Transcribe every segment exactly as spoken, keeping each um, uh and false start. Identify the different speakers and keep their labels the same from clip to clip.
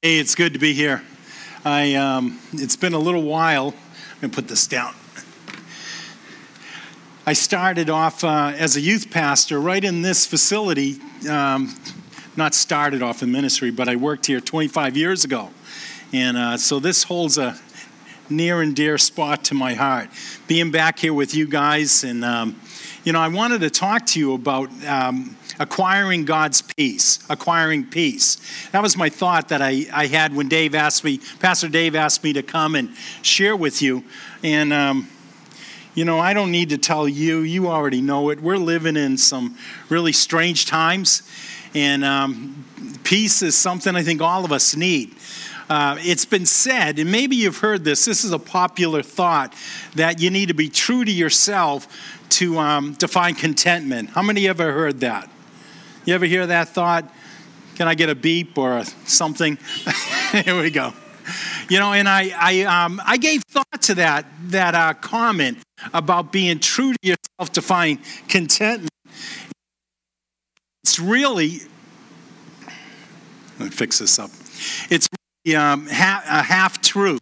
Speaker 1: Hey, it's good to be here. I um, it's been a little while. I'm going to put this down. I started off uh, as a youth pastor right in this facility. Um, not started off in ministry, but I worked here twenty-five years ago. And uh, so this holds a near and dear spot to my heart. Being back here with you guys, and um, you know, I wanted to talk to you about um, acquiring God's peace, acquiring peace. That was my thought that I, I had when Dave asked me, Pastor Dave asked me to come and share with you. And, um, you know, I don't need to tell you, you already know it. We're living in some really strange times. And um, peace is something I think all of us need. Uh, it's been said, and maybe you've heard this, this is a popular thought, that you need to be true to yourself to um, to find contentment. How many ever heard that? You ever hear that thought? Can I get a beep or a something? Here we go. You know, and I I um, I gave thought to that that uh, comment about being true to yourself to find contentment. It's really, let me fix this up. It's really, um, ha- a half truth.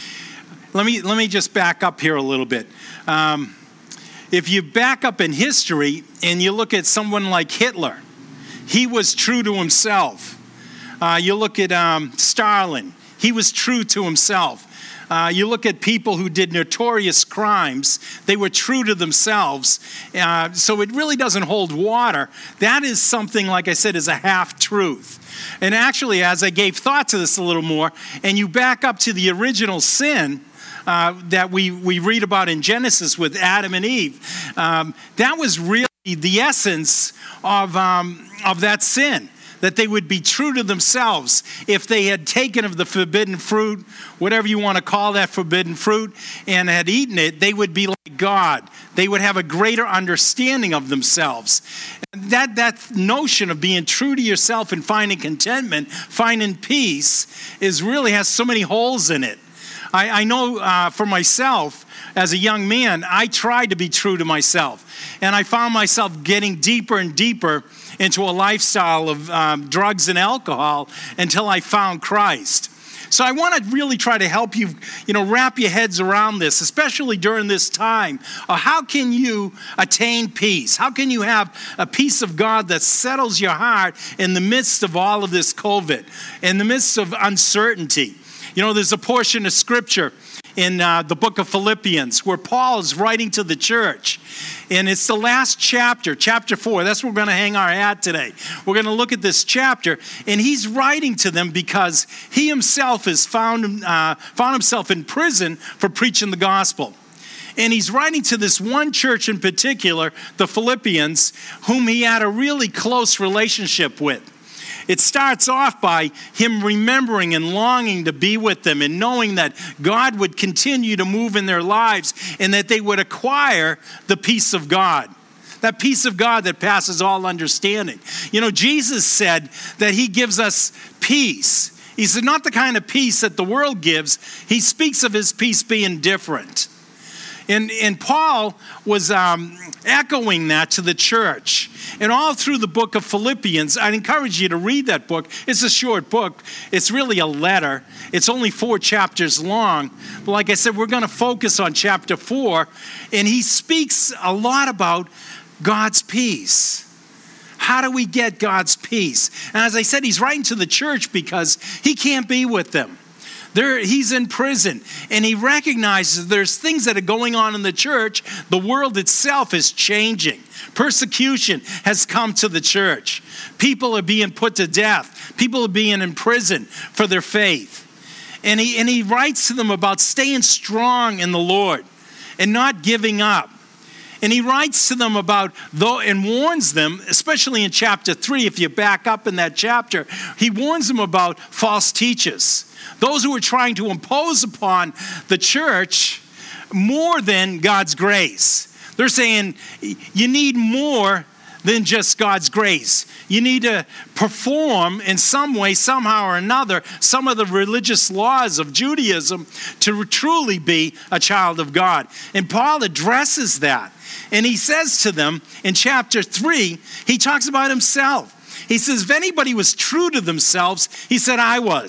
Speaker 1: Let me let me just back up here a little bit. Um, if you back up in history and you look at someone like Hitler, he was true to himself. Uh, you look at um, Stalin, he was true to himself. Uh, you look at people who did notorious crimes, they were true to themselves. Uh, so it really doesn't hold water. That is something, like I said, is a half-truth. And actually, as I gave thought to this a little more, and you back up to the original sin uh, that we, we read about in Genesis with Adam and Eve, um, that was really the essence of, um, of that sin. That they would be true to themselves. If they had taken of the forbidden fruit, whatever you want to call that forbidden fruit, and had eaten it, they would be like God. They would have a greater understanding of themselves. And that, that notion of being true to yourself and finding contentment, finding peace, is really has so many holes in it. I, I know uh, for myself, as a young man, I tried to be true to myself. And I found myself getting deeper and deeper into a lifestyle of um, drugs and alcohol until I found Christ. So I want to really try to help you, you know, wrap your heads around this, especially during this time. Uh, how can you attain peace? How can you have a peace of God that settles your heart in the midst of all of this COVID, in the midst of uncertainty? You know, there's a portion of Scripture in uh, the book of Philippians where Paul is writing to the church. And it's the last chapter, chapter four. That's where we're going to hang our hat today. We're going to look at this chapter. And he's writing to them because he himself has found, uh, found himself in prison for preaching the gospel. And he's writing to this one church in particular, the Philippians, whom he had a really close relationship with. It starts off by him remembering and longing to be with them and knowing that God would continue to move in their lives and that they would acquire the peace of God. That peace of God that passes all understanding. You know, Jesus said that he gives us peace. He said not the kind of peace that the world gives. He speaks of his peace being different. And, and Paul was um, echoing that to the church. And all through the book of Philippians, I'd encourage you to read that book. It's a short book. It's really a letter. It's only four chapters long. But like I said, we're going to focus on chapter four. And he speaks a lot about God's peace. How do we get God's peace? And as I said, he's writing to the church because he can't be with them. There, he's in prison, and he recognizes there's things that are going on in the church. The world itself is changing. Persecution has come to the church. People are being put to death. People are being imprisoned for their faith. And he, and he writes to them about staying strong in the Lord and not giving up. And he writes to them about, though, and warns them, especially in chapter three, if you back up in that chapter, he warns them about false teachers. Those who are trying to impose upon the church more than God's grace. They're saying you need more than just God's grace. You need to perform in some way, somehow or another, some of the religious laws of Judaism to truly be a child of God. And Paul addresses that. And he says to them in chapter three, he talks about himself. He says, if anybody was true to themselves, he said, I was.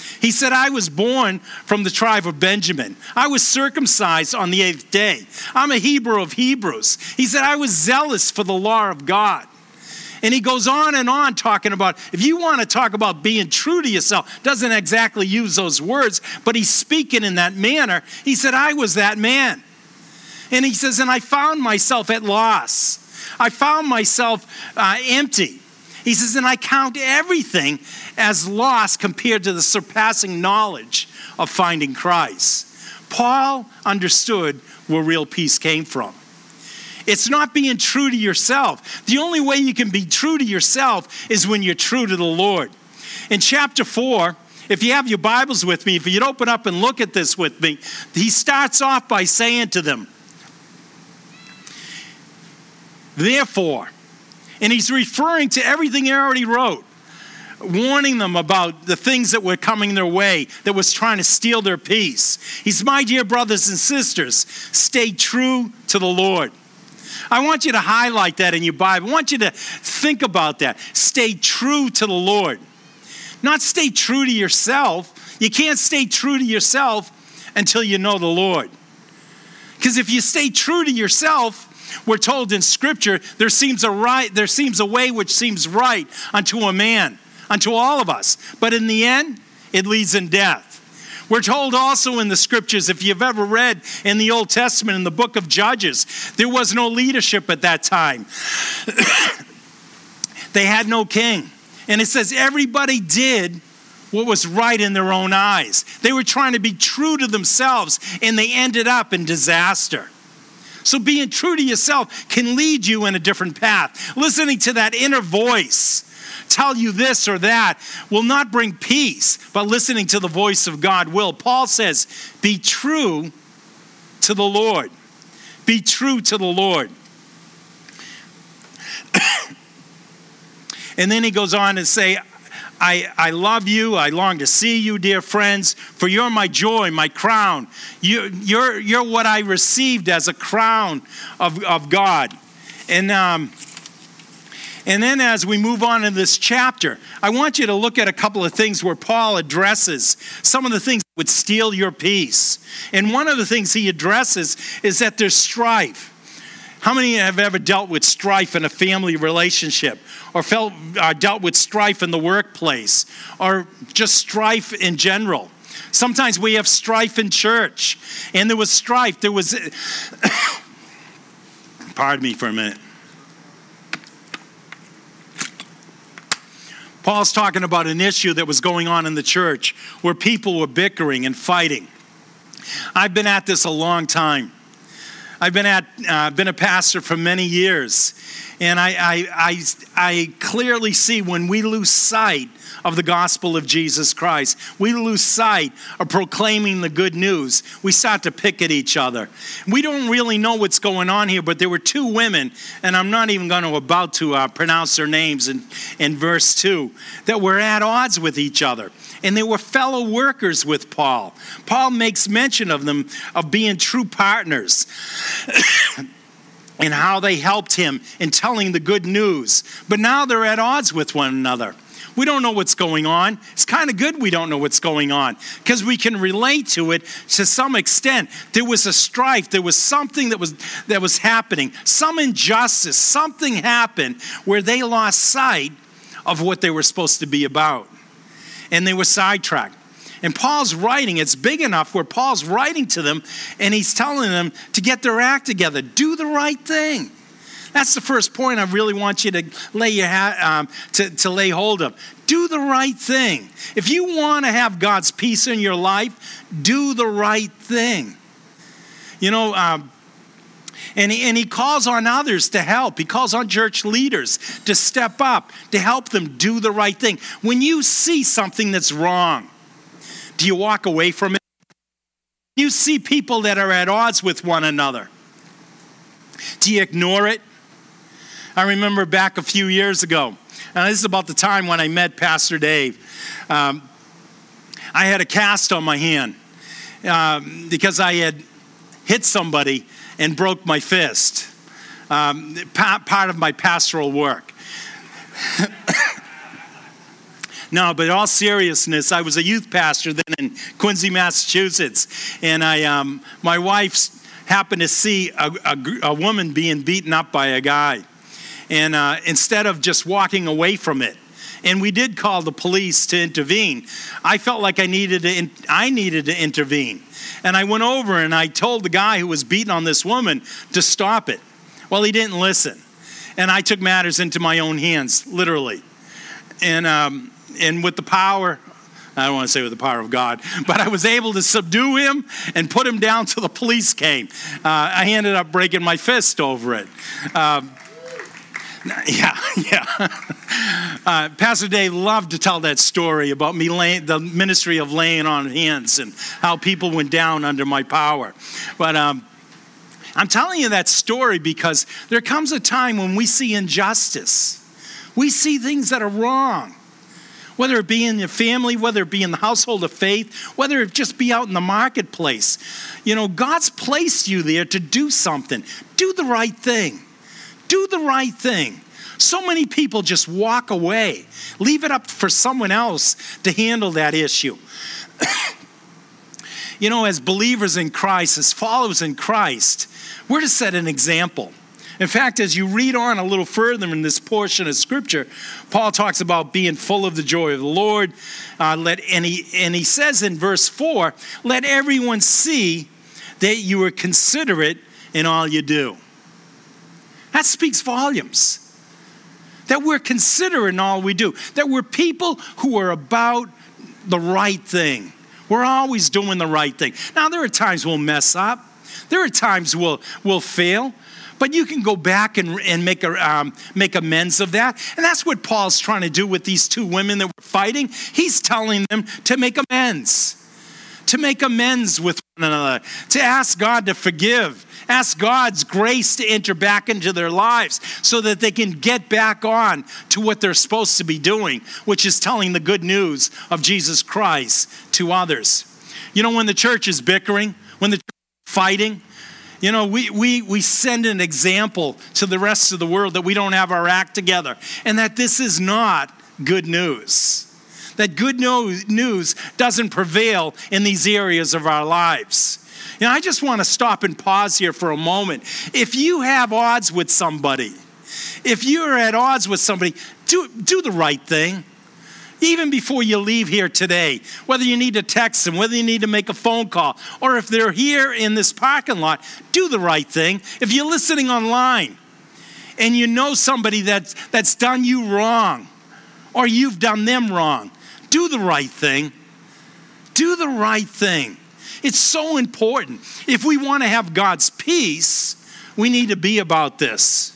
Speaker 1: He said, I was born from the tribe of Benjamin. I was circumcised on the eighth day. I'm a Hebrew of Hebrews. He said, I was zealous for the law of God. And he goes on and on talking about, if you want to talk about being true to yourself, doesn't exactly use those words, but he's speaking in that manner. He said, I was that man. And he says, and I found myself at loss. I found myself uh, empty. He says, and I count everything as loss compared to the surpassing knowledge of finding Christ. Paul understood where real peace came from. It's not being true to yourself. The only way you can be true to yourself is when you're true to the Lord. In chapter four, if you have your Bibles with me, if you'd open up and look at this with me, he starts off by saying to them, therefore, and he's referring to everything he already wrote, warning them about the things that were coming their way, that was trying to steal their peace. He's, my dear brothers and sisters, stay true to the Lord. I want you to highlight that in your Bible. I want you to think about that. Stay true to the Lord. Not stay true to yourself. You can't stay true to yourself until you know the Lord. Because if you stay true to yourself, we're told in Scripture, there seems a right, there seems a way which seems right unto a man, unto all of us. But in the end, it leads in death. We're told also in the Scriptures, if you've ever read in the Old Testament, in the book of Judges, there was no leadership at that time. They had no king. And it says everybody did what was right in their own eyes. They were trying to be true to themselves, and they ended up in disaster. So being true to yourself can lead you in a different path. Listening to that inner voice tell you this or that will not bring peace, but listening to the voice of God will. Paul says, be true to the Lord. Be true to the Lord. And then he goes on to say, I, I love you. I long to see you, dear friends, for you're my joy, my crown. You, you're, you're what I received as a crown of, of God. And, um, and then as we move on in this chapter, I want you to look at a couple of things where Paul addresses some of the things that would steal your peace. And one of the things he addresses is that there's strife. How many have ever dealt with strife in a family relationship, or felt uh, dealt with strife in the workplace, or just strife in general? Sometimes we have strife in church, and there was strife. There was, pardon me for a minute. Paul's talking about an issue that was going on in the church where people were bickering and fighting. I've been at this a long time. I've been at uh, been a pastor for many years, and I, I I I clearly see when we lose sight of the gospel of Jesus Christ, we lose sight of proclaiming the good news, we start to pick at each other. We don't really know what's going on here, but there were two women, and I'm not even going to about to uh, pronounce their names in, in verse two, that were at odds with each other. And they were fellow workers with Paul. Paul makes mention of them, of being true partners, and how they helped him in telling the good news. But now they're at odds with one another. We don't know what's going on. It's kind of good we don't know what's going on, because we can relate to it to some extent. There was a strife. There was something that was that was happening. Some injustice. Something happened where they lost sight of what they were supposed to be about. And they were sidetracked. And Paul's writing, it's big enough where Paul's writing to them, and he's telling them to get their act together. Do the right thing. That's the first point I really want you to lay your hat, um, to, to lay hold of. Do the right thing. If you want to have God's peace in your life, do the right thing. You know, um, and, he, and he calls on others to help. He calls on church leaders to step up, to help them do the right thing. When you see something that's wrong, do you walk away from it? You see people that are at odds with one another. Do you ignore it? I remember back a few years ago, and this is about the time when I met Pastor Dave. Um, I had a cast on my hand um, because I had hit somebody and broke my fist. Um, part of my pastoral work. No, but in all seriousness, I was a youth pastor then in Quincy, Massachusetts, and I, um, my wife happened to see a, a, a woman being beaten up by a guy, and uh, instead of just walking away from it, and we did call the police to intervene, I felt like I needed to. In, I needed to intervene, and I went over and I told the guy who was beating on this woman to stop it. Well, he didn't listen, and I took matters into my own hands, literally, and. Um, And with the power, I don't want to say with the power of God, but I was able to subdue him and put him down till the police came. Uh, I ended up breaking my fist over it. Um, yeah, yeah. Uh, Pastor Dave loved to tell that story about me laying, the ministry of laying on hands and how people went down under my power. But um, I'm telling you that story because there comes a time when we see injustice. We see things that are wrong. Whether it be in your family, whether it be in the household of faith, whether it just be out in the marketplace. You know, God's placed you there to do something. Do the right thing. Do the right thing. So many people just walk away. Leave it up for someone else to handle that issue. You know, as believers in Christ, as followers in Christ, we're to set an example. In fact, as you read on a little further in this portion of Scripture, Paul talks about being full of the joy of the Lord. Uh, let and he, and he says in verse four, let everyone see that you are considerate in all you do. That speaks volumes. That we're considerate in all we do. That we're people who are about the right thing. We're always doing the right thing. Now, there are times we'll mess up. There are times we'll, we'll fail. But you can go back and, and make, a, um, make amends of that. And that's what Paul's trying to do with these two women that were fighting. He's telling them to make amends. To make amends with one another. To ask God to forgive. Ask God's grace to enter back into their lives so that they can get back on to what they're supposed to be doing, which is telling the good news of Jesus Christ to others. You know, when the church is bickering, when the church is fighting, you know, we, we, we send an example to the rest of the world that we don't have our act together and that this is not good news. That good news doesn't prevail in these areas of our lives. You know, I just want to stop and pause here for a moment. If you have odds with somebody, if you're at odds with somebody, do, do the right thing. Even before you leave here today, whether you need to text them, whether you need to make a phone call, or if they're here in this parking lot, do the right thing. If you're listening online and you know somebody that's, that's done you wrong, or you've done them wrong, do the right thing. Do the right thing. It's so important. If we want to have God's peace, we need to be about this.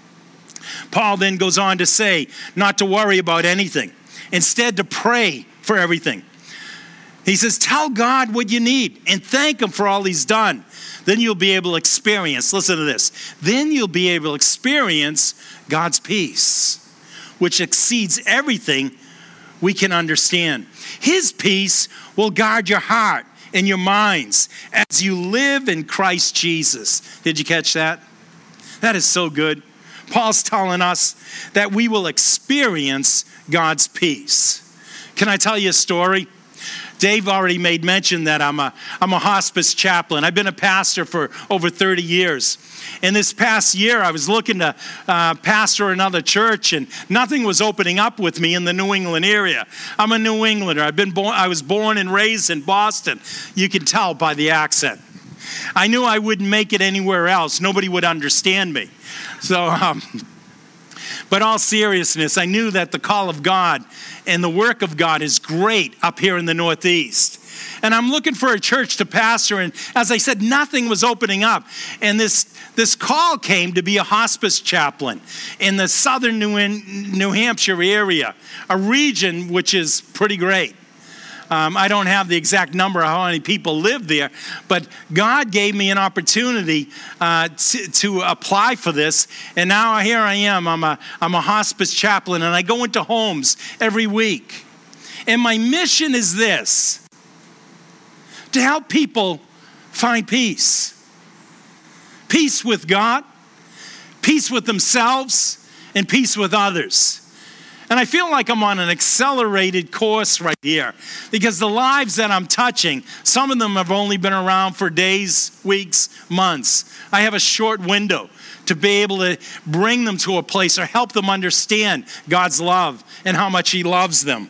Speaker 1: Paul then goes on to say not to worry about anything. Instead, to pray for everything. He says, tell God what you need and thank him for all he's done. Then you'll be able to experience, listen to this, then you'll be able to experience God's peace, which exceeds everything we can understand. His peace will guard your heart and your minds as you live in Christ Jesus. Did you catch that? That is so good. Paul's telling us that we will experience God's peace. Can I tell you a story? Dave already made mention that I'm a, I'm a hospice chaplain. I've been a pastor for over thirty years. And this past year, I was looking to uh, pastor another church, and nothing was opening up with me in the New England area. I'm a New Englander. I've been born, I was born and raised in Boston. You can tell by the accent. I knew I wouldn't make it anywhere else. Nobody would understand me. So, um, but all seriousness, I knew that the call of God and the work of God is great up here in the Northeast. And I'm looking for a church to pastor, and as I said, nothing was opening up. And this, this call came to be a hospice chaplain in the southern New, New Hampshire area, a region which is pretty great. Um, I don't have the exact number of how many people live there, but God gave me an opportunity uh, to, to apply for this, and now here I am. I'm a, I'm a hospice chaplain, and I go into homes every week. And my mission is this: to help people find peace. Peace with God, peace with themselves, and peace with others. And I feel like I'm on an accelerated course right here because the lives that I'm touching, some of them have only been around for days, weeks, months. I have a short window to be able to bring them to a place or help them understand God's love and how much He loves them.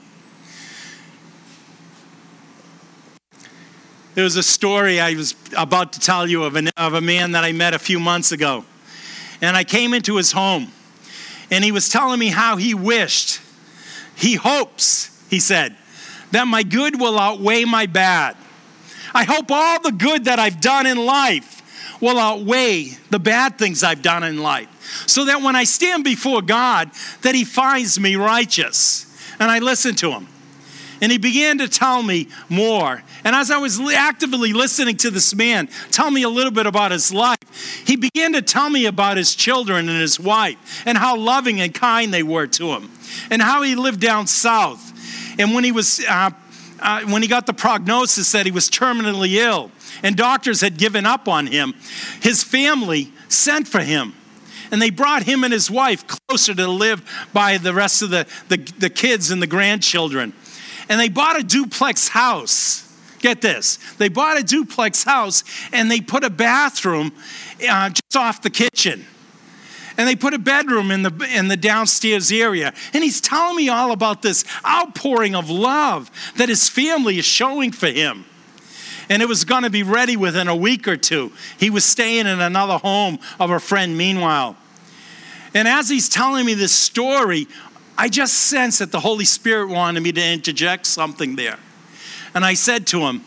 Speaker 1: There was a story I was about to tell you of, an, of a man that I met a few months ago. And I came into his home. And he was telling me how he wished, he hopes, he said, that my good will outweigh my bad. I hope all the good that I've done in life will outweigh the bad things I've done in life. So that when I stand before God, that He finds me righteous. And I listened to him. And he began to tell me more. And as I was actively listening to this man tell me a little bit about his life, he began to tell me about his children and his wife and how loving and kind they were to him and how he lived down south. And when he was, uh, uh, when he got the prognosis that he was terminally ill and doctors had given up on him, his family sent for him. And they brought him and his wife closer to live by the rest of the, the, the kids and the grandchildren. And they bought a duplex house. Get this. They bought a duplex house and they put a bathroom uh, just off the kitchen. And they put a bedroom in the in the downstairs area. And he's telling me all about this outpouring of love that his family is showing for him. And it was going to be ready within a week or two. He was staying in another home of a friend meanwhile. And as he's telling me this story, I just sensed that the Holy Spirit wanted me to interject something there. And I said to him,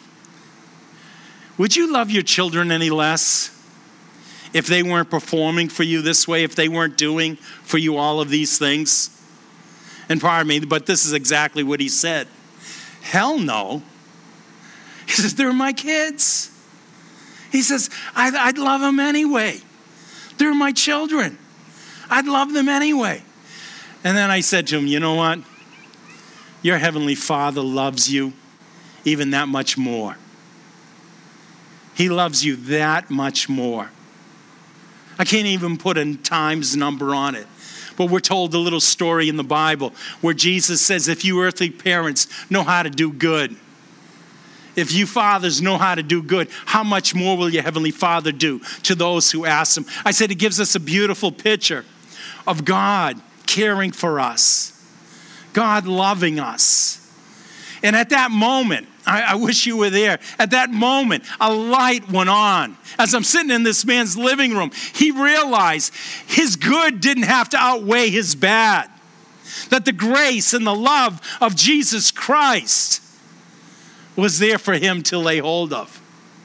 Speaker 1: would you love your children any less if they weren't performing for you this way, if they weren't doing for you all of these things? And pardon me, but this is exactly what he said. Hell no. He says, they're my kids. He says, I'd, I'd love them anyway. They're my children. I'd love them anyway. And then I said to him, you know what? Your Heavenly Father loves you even that much more. He loves you that much more. I can't even put a times number on it. But we're told a little story in the Bible where Jesus says, if you earthly parents know how to do good, if you fathers know how to do good, how much more will your Heavenly Father do to those who ask Him? I said it gives us a beautiful picture of God caring for us, God loving us. And at that moment, I, I wish you were there. At that moment, a light went on. As I'm sitting in this man's living room, he realized his good didn't have to outweigh his bad. That the grace and the love of Jesus Christ was there for him to lay hold of.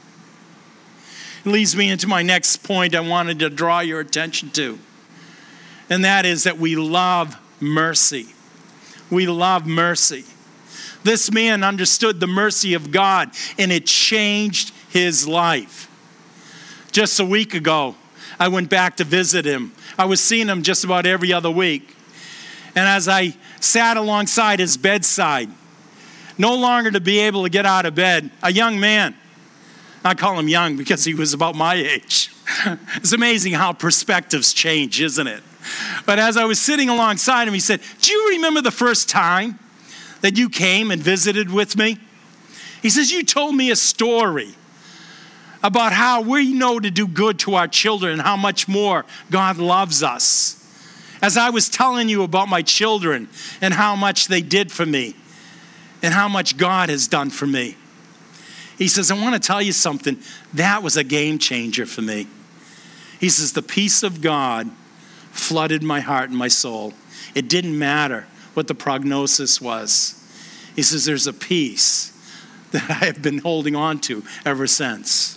Speaker 1: It leads me into my next point I wanted to draw your attention to. And that is that we love mercy. We love mercy. This man understood the mercy of God, and it changed his life. Just a week ago, I went back to visit him. I was seeing him just about every other week. And as I sat alongside his bedside, no longer to be able to get out of bed, a young man, I call him young because he was about my age. It's amazing how perspectives change, isn't it? But as I was sitting alongside him, he said, do you remember the first time that you came and visited with me? He says, you told me a story about how we know to do good to our children and how much more God loves us. As I was telling you about my children and how much they did for me and how much God has done for me. He says, I want to tell you something. That was a game changer for me. He says, the peace of God flooded my heart and my soul. It didn't matter what the prognosis was. He says, there's a peace that I have been holding on to ever since.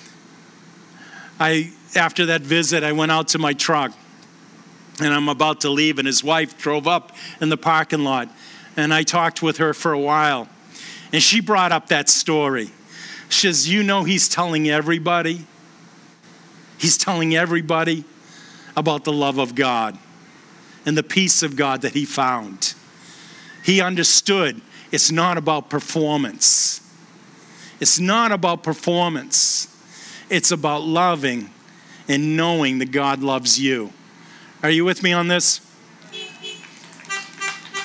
Speaker 1: I, after that visit, I went out to my truck and I'm about to leave, and his wife drove up in the parking lot, and I talked with her for a while, and she brought up that story. She says, you know, he's telling everybody, he's telling everybody about the love of God and the peace of God that he found. He understood it's not about performance. It's not about performance. It's about loving and knowing that God loves you. Are you with me on this?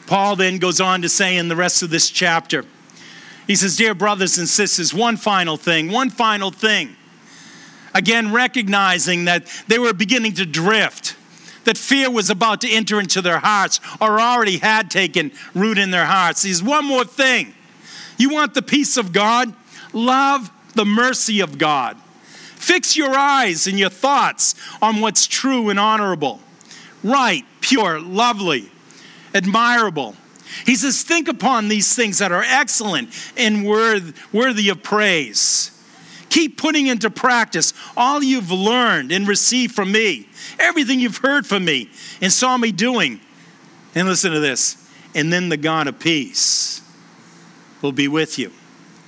Speaker 1: Paul then goes on to say in the rest of this chapter, he says, dear brothers and sisters, one final thing, one final thing. Again, recognizing that they were beginning to drift, that fear was about to enter into their hearts or already had taken root in their hearts. He says, one more thing. You want the peace of God? Love the mercy of God. Fix your eyes and your thoughts on what's true and honorable, right, pure, lovely, admirable. He says, think upon these things that are excellent and worth, worthy of praise. Keep putting into practice all you've learned and received from me, everything you've heard from me and saw me doing. And listen to this, and then the God of peace will be with you.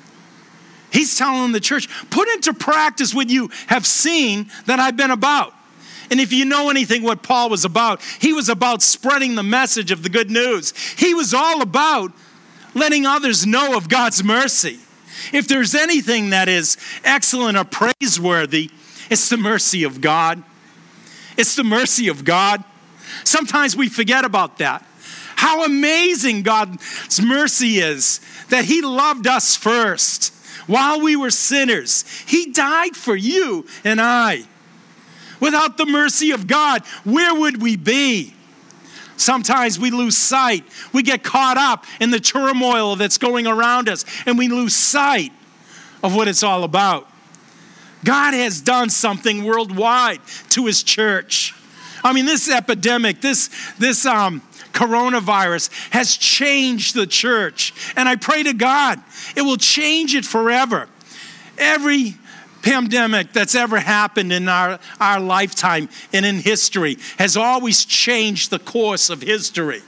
Speaker 1: He's telling the church, put into practice what you have seen that I've been about. And if you know anything what Paul was about, he was about spreading the message of the good news. He was all about letting others know of God's mercy. If there's anything that is excellent or praiseworthy, it's the mercy of God. It's the mercy of God. Sometimes we forget about that. How amazing God's mercy is, that he loved us first. While we were sinners, he died for you and I. Without the mercy of God, where would we be? Sometimes we lose sight. We get caught up in the turmoil that's going around us, and we lose sight of what it's all about. God has done something worldwide to his church. I mean, this epidemic, this, this um, coronavirus has changed the church. And I pray to God, it will change it forever. Every pandemic that's ever happened in our, our lifetime and in history has always changed the course of history.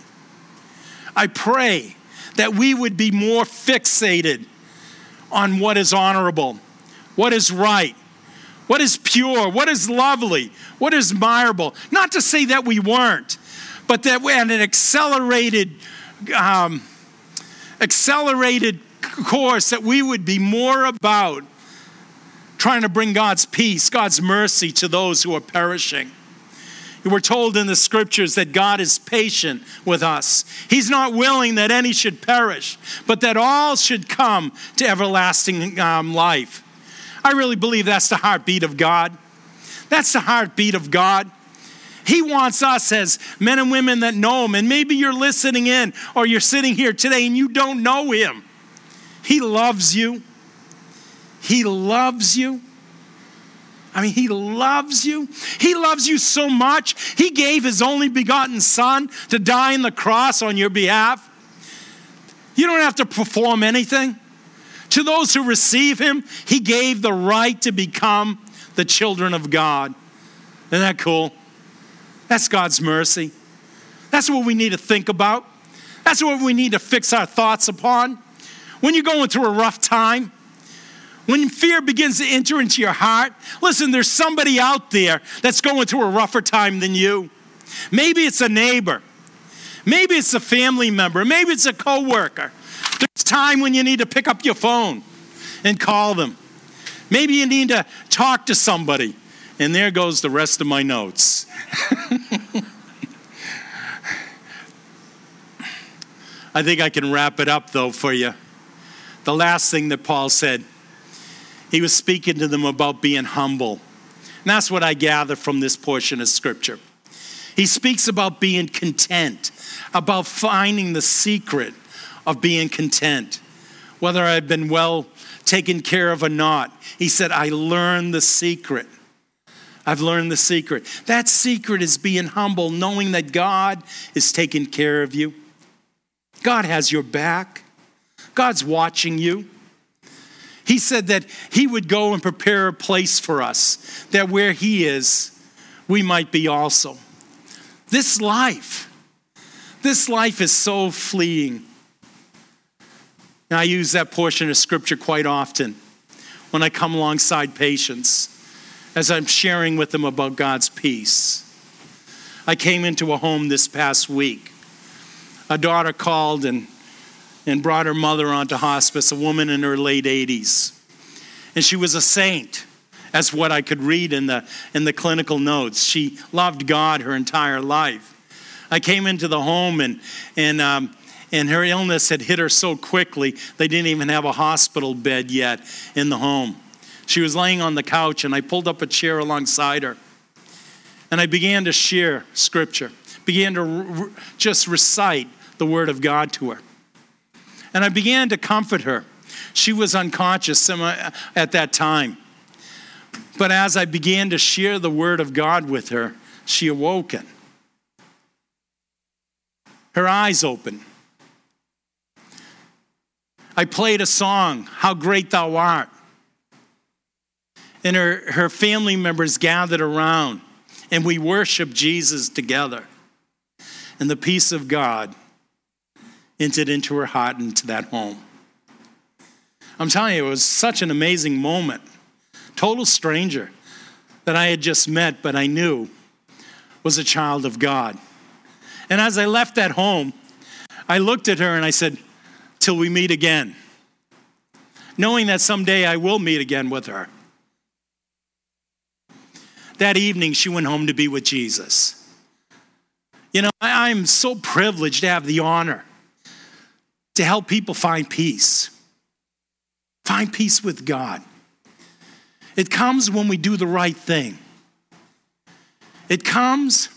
Speaker 1: I pray that we would be more fixated on what is honorable, what is right, what is pure, what is lovely, what is admirable. Not to say that we weren't, but that we had an accelerated, um, accelerated course, that we would be more about trying to bring God's peace, God's mercy to those who are perishing. We're told in the scriptures that God is patient with us. He's not willing that any should perish, but that all should come to everlasting um, life. I really believe that's the heartbeat of God. That's the heartbeat of God. He wants us as men and women that know him, and maybe you're listening in or you're sitting here today and you don't know him. He loves you. He loves you. I mean, he loves you. He loves you so much. He gave his only begotten son to die on the cross on your behalf. You don't have to perform anything. To those who receive him, he gave the right to become the children of God. Isn't that cool? That's God's mercy. That's what we need to think about. That's what we need to fix our thoughts upon. When you're going through a rough time, when fear begins to enter into your heart, listen, there's somebody out there that's going through a rougher time than you. Maybe it's a neighbor. Maybe it's a family member. Maybe it's a coworker. There's time when you need to pick up your phone and call them. Maybe you need to talk to somebody. And there goes the rest of my notes. I think I can wrap it up, though, for you. The last thing that Paul said, he was speaking to them about being humble. And that's what I gather from this portion of Scripture. He speaks about being content, about finding the secret of being content. Whether I've been well taken care of or not, he said, I learned the secret. I've learned the secret. That secret is being humble, knowing that God is taking care of you. God has your back. God's watching you. He said that he would go and prepare a place for us, that where he is, we might be also. This life, this life is so fleeting. And I use that portion of Scripture quite often when I come alongside patients as I'm sharing with them about God's peace. I came into a home this past week. A daughter called and, and brought her mother onto hospice, a woman in her late eighties. And she was a saint, as what I could read in the, in the clinical notes. She loved God her entire life. I came into the home, and and um, and her illness had hit her so quickly, they didn't even have a hospital bed yet in the home. She was laying on the couch, and I pulled up a chair alongside her. And I began to share scripture, began to re- just recite the word of God to her. And I began to comfort her. She was unconscious at that time. But as I began to share the word of God with her, she awoken. Her eyes opened. I played a song, How Great Thou Art. And her, her family members gathered around, and we worshiped Jesus together. And the peace of God entered into her heart and into that home. I'm telling you, it was such an amazing moment. Total stranger that I had just met, but I knew was a child of God. And as I left that home, I looked at her and I said, till we meet again. Knowing that someday I will meet again with her. That evening, she went home to be with Jesus. You know, I'm so privileged to have the honor to help people find peace. Find peace with God. It comes when we do the right thing. It comes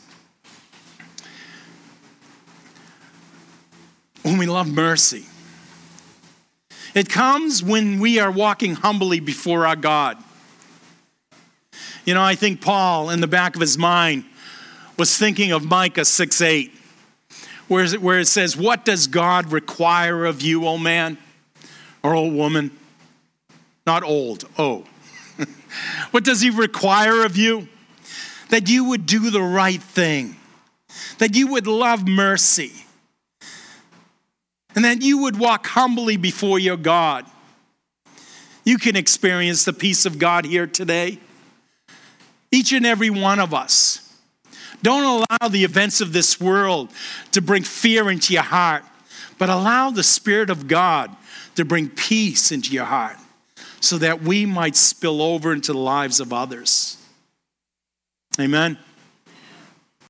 Speaker 1: when we love mercy. It comes when we are walking humbly before our God. You know, I think Paul, in the back of his mind, was thinking of Micah six eight, where it, where it says, what does God require of you, O man or O woman? Not old, oh. What does he require of you? That you would do the right thing, that you would love mercy, and that you would walk humbly before your God. You can experience the peace of God here today. Each and every one of us. Don't allow the events of this world to bring fear into your heart, but allow the Spirit of God to bring peace into your heart so that we might spill over into the lives of others. Amen.